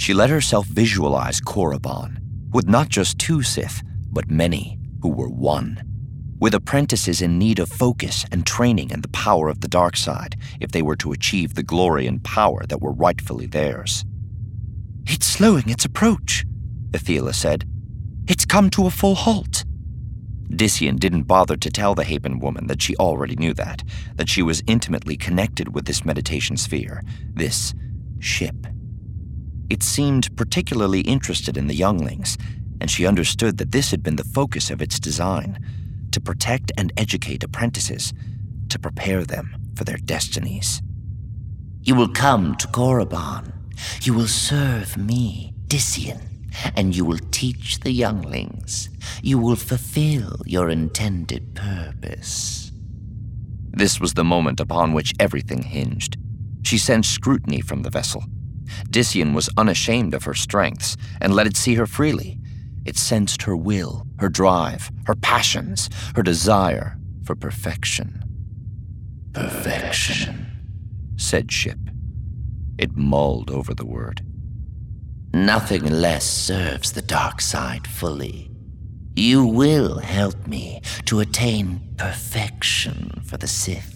She let herself visualize Korriban, with not just 2 Sith, but many who were one, with apprentices in need of focus and training in the power of the dark side if they were to achieve the glory and power that were rightfully theirs. "It's slowing its approach," Athila said. "It's come to a full halt." Disian didn't bother to tell the Hapan woman that she already knew that she was intimately connected with this meditation sphere, this ship. It seemed particularly interested in the younglings, and she understood that this had been the focus of its design, to protect and educate apprentices, to prepare them for their destinies. "You will come to Korriban. You will serve me, Disian, and you will teach the younglings. You will fulfill your intended purpose." This was the moment upon which everything hinged. She sensed scrutiny from the vessel. Disian was unashamed of her strengths and let it see her freely. It sensed her will, her drive, her passions, her desire for perfection. "Perfection," said Ship. It mulled over the word. "Nothing less serves the dark side fully. You will help me to attain perfection for the Sith."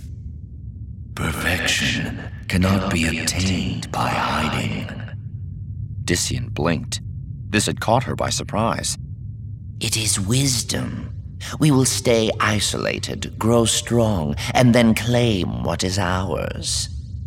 "Perfection cannot be obtained by hiding." Disian blinked. This had caught her by surprise. "It is wisdom. We will stay isolated, grow strong, and then claim what is ours."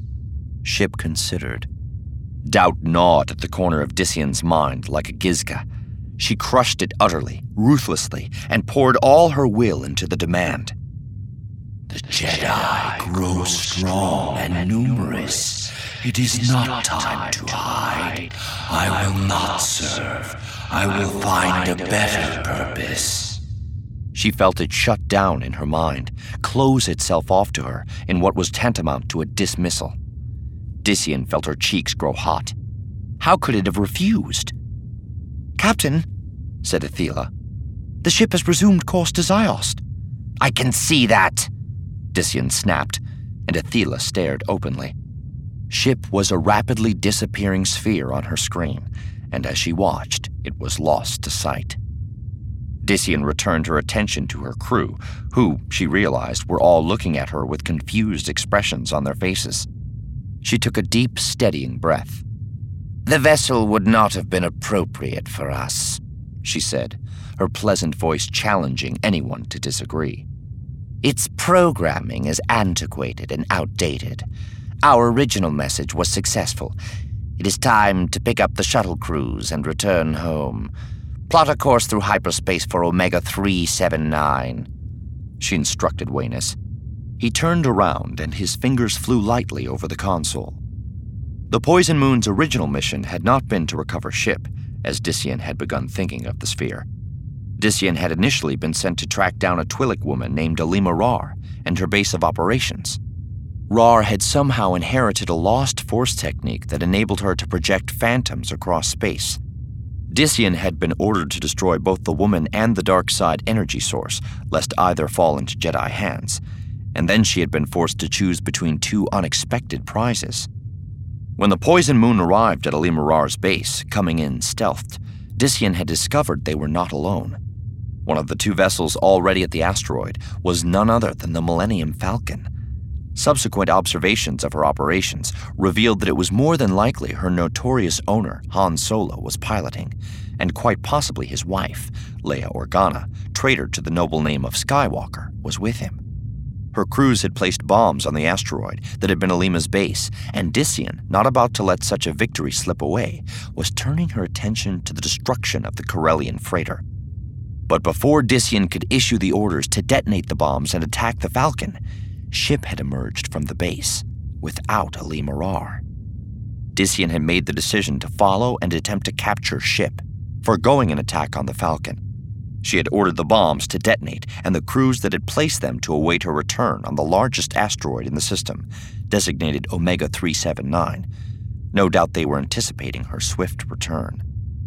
Ship considered. Doubt gnawed at the corner of Disian's mind like a Gizka. She crushed it utterly, ruthlessly, and poured all her will into the demand. "The Jedi grow strong and numerous. It is not time to hide. I will not serve. I will find a better purpose." She felt it shut down in her mind, close itself off to her in what was tantamount to a dismissal. Disian felt her cheeks grow hot. How could it have refused? "Captain," said Athila, "the ship has resumed course to Ziost." "I can see that," Disian snapped, and Athila stared openly. Ship was a rapidly disappearing sphere on her screen, and as she watched, it was lost to sight. Disian returned her attention to her crew, who, she realized, were all looking at her with confused expressions on their faces. She took a deep, steadying breath. "The vessel would not have been appropriate for us," she said, her pleasant voice challenging anyone to disagree. "Its programming is antiquated and outdated. Our original message was successful. It is time to pick up the shuttle crews and return home. Plot a course through hyperspace for Omega 379, she instructed Waynus. He turned around and his fingers flew lightly over the console. The Poison Moon's original mission had not been to recover Ship, as Disian had begun thinking of the sphere. Disian had initially been sent to track down a Twi'lek woman named Alima Rar and her base of operations. Rar had somehow inherited a lost force technique that enabled her to project phantoms across space. Disian had been ordered to destroy both the woman and the dark side energy source, lest either fall into Jedi hands, and then she had been forced to choose between two unexpected prizes. When the Poison Moon arrived at Alima Rar's base, coming in stealthed, Disian had discovered they were not alone. One of the two vessels already at the asteroid was none other than the Millennium Falcon. Subsequent observations of her operations revealed that it was more than likely her notorious owner, Han Solo, was piloting, and quite possibly his wife, Leia Organa, traitor to the noble name of Skywalker, was with him. Her crews had placed bombs on the asteroid that had been Alima's base, and Disian, not about to let such a victory slip away, was turning her attention to the destruction of the Corellian freighter. But before Disian could issue the orders to detonate the bombs and attack the Falcon, Ship had emerged from the base, without Alima Rar. Disian had made the decision to follow and attempt to capture Ship, foregoing an attack on the Falcon. She had ordered the bombs to detonate and the crews that had placed them to await her return on the largest asteroid in the system, designated Omega 379. No doubt they were anticipating her swift return.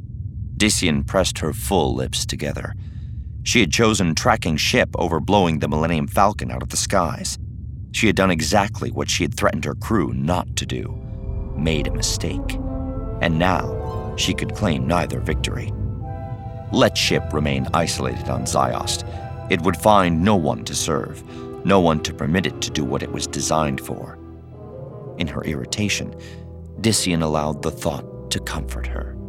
Disian pressed her full lips together. She had chosen tracking Ship over blowing the Millennium Falcon out of the skies. She had done exactly what she had threatened her crew not to do, made a mistake. And now, she could claim neither victory. Let ship remain isolated on Ziost. It would find no one to serve, no one to permit it to do what it was designed for. In her irritation, Dician allowed the thought to comfort her.